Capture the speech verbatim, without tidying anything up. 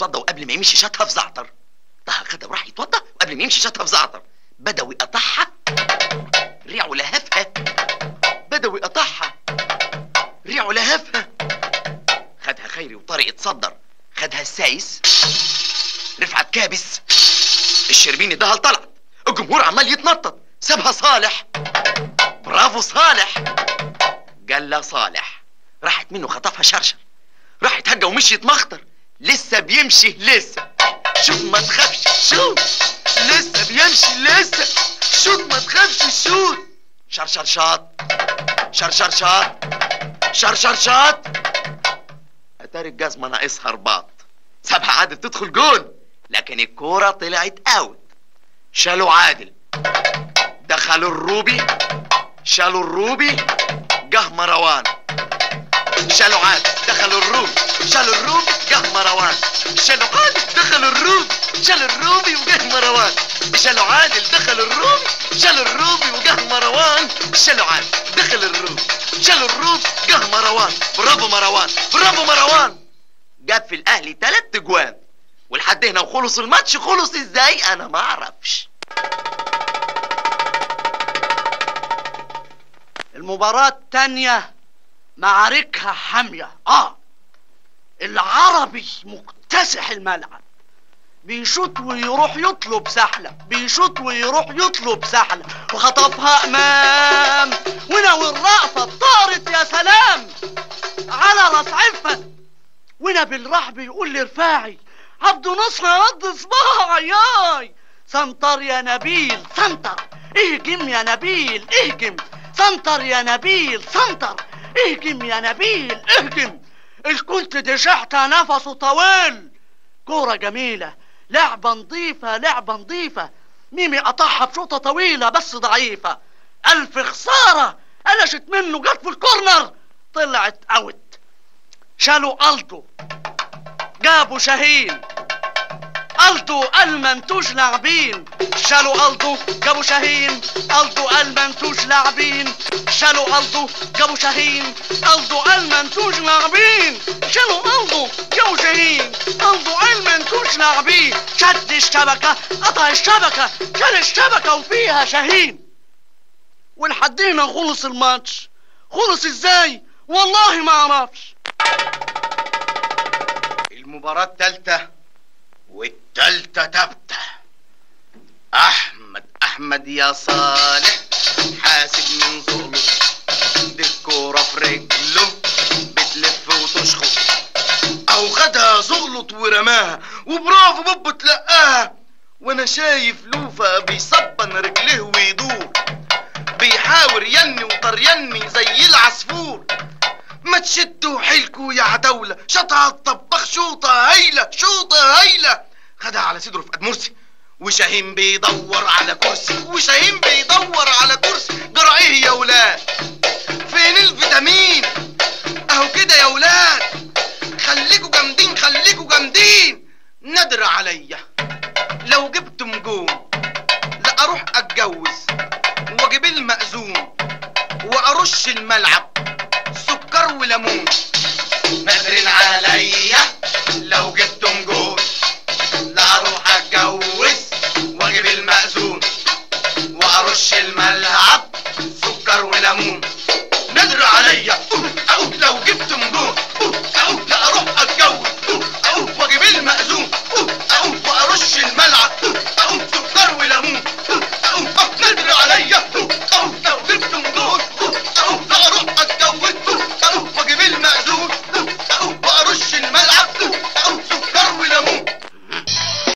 يتوضى وقبل ما يمشي شاتها في زعتر. طه خدها وراح يتوضى وقبل ما يمشي شاتها في زعتر. بدوي قطعها ريعه لهفها. بدوي قطعها ريعه لهفها. خدها خيري وطارق اتصدر. خدها السايس رفعت كابس. الشربيني اداها لطلعت. الجمهور عمال يتنطط. سابها صالح. برافو صالح. جلا صالح. راحت منه خطفها شرشر. راحت هجه ومشيت مخطر. لسه بيمشي لسه. شوف ما تخافش شوف. لسه بيمشي لسه. شوف ما تخافش شوف. شرشر شاط. شرشر شاط. شرشر شاط. اتاري الجزمه ناقصها رباط. سابها عادل تدخل جول لكن الكوره طلعت اوت. شالوا عادل دخلوا الروبي. شالوا الروبي جه مروان. شالوا عادل دخلوا الروبي. شالوا الروبي جه مروان. شالوا عادل دخلوا الروبي. شالوا الروبي وجه مروان. شالوا عادل دخلوا الروبي. شالوا الروبي وجه مروان. شالوا عادل دخل الروبي. شالوا الروبي جه مروان. برافو مروان. برافو مروان. جاب في الاهلي تلات اجوان ولحد هنا وخلص الماتش. خلص ازاي انا ما اعرفش. المباراة التانية معاركها حامية. اه العربي مكتسح الملعب. بيشوط ويروح يطلب سحلة. بيشوط ويروح يطلب سحلة وخطفها امام وناوي الرأفة طارت. يا سلام على راس عفت. ونبيل راح بيقول لرفاعي عبد نصر رد صباعي. ياي سنتر يا نبيل سنتر. اهجم يا نبيل اهجم. سنتر يا نبيل سنتر. اهجم يا نبيل اهجم. الكنت دي شحتة نفسه طويل. كورة جميلة. لعبة نظيفة. لعبة نظيفة. ميمي قطعها بشوطة طويلة بس ضعيفة. ألف خسارة. قلشت منه جت في الكورنر طلعت اوت. شالوا ألدو جابوا شاهين. ألدو المنتوج لاعبين. شالوا ألدو جابوا شاهين. ألدو المنتوج لاعبين. شالوا ألدو جابوا شاهين. ألدو المنتوج لاعبين. شالوا ألدو جابوا شاهين. ألدو المنتوج لاعبين. شد الشبكة قطع الشبكة. شال الشبكة وفيها شاهين. ولحد هنا خلص الماتش. خلص ازاي والله ما اعرفش. المباراة التالتة والتالتة تابتة. احمد احمد يا صالح حاسب من ظلم. دي الكورة في رجله بتلف وتشخط. او خدها زغلط ورماها وبرافو بابا تلقاها. وانا شايف لوفا بيصبن رجليه ويدور. بيحاور يني وطريني زي العصفور. ما تشدوا حيلكوا يا عتاولة. شطها الطباخ شوطة هايلة. شوطة هايلة. خدها على صدره في قد مرسي. وشاهين بيدور على كرسي. وشاهين بيدور على كرسي. جرى ايه يا ولاد؟ فين الفيتامين؟ اهو كده يا ولاد. خليكوا جامدين. خليكوا جامدين. نادر عليا لو جبتم جون لا اروح اتجوز واجيب المأذون وارش الملعب سكر وليمون. نادر عليا